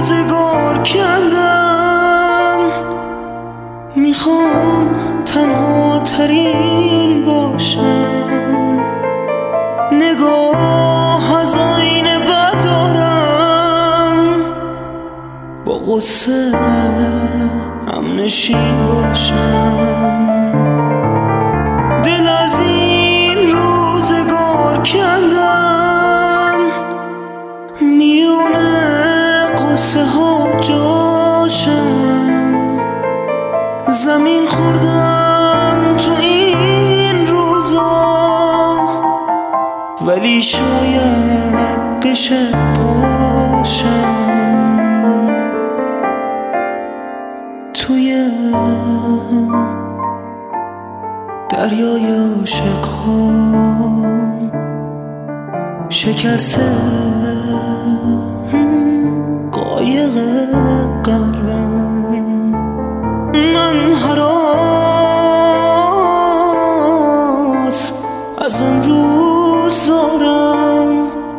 روزگار کندم، میخوام تنها ترین باشم، نگاه از آینه بردارم، با غصه هم نشین باشم. دل از این روزگار کندم، میونه قصه ها جاشم، زمین خوردم تو این روزا، ولی شاید بشه پاشم توی دریای عاشق‌ها، شکسته قایق قلبم. من هراس از امروز دارم،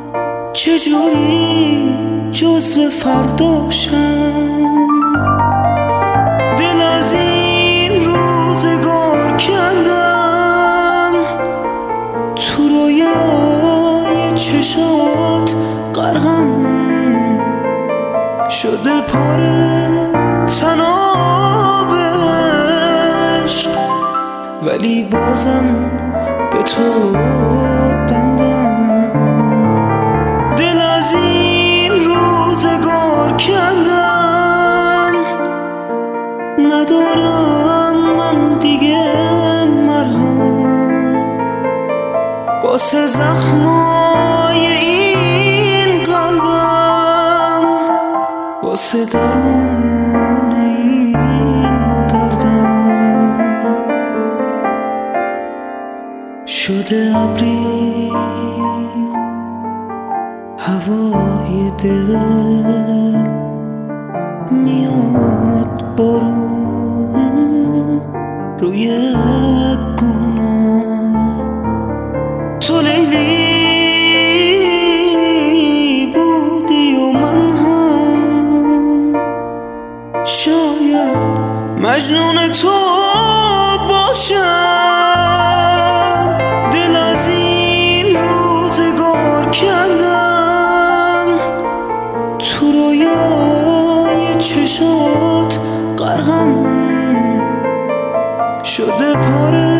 چجوری جزو فرداشم. دل از این روزگار کندم، تو رویای چشات غرقم شده پاره تناب عشق، ولی بازم به تو بندم. دل از این روزگار کندم، ندارم من دیگه مرهم واسه زخمای این قلبم، واسه درمون این دردم. شده ابری هوای دل، میاد بارون روی گونم. تو لیلی بودی و من هم شاید مجنون تو باشم. دل از این روزگار کندم، تو رویای چشات غرقم شده پاره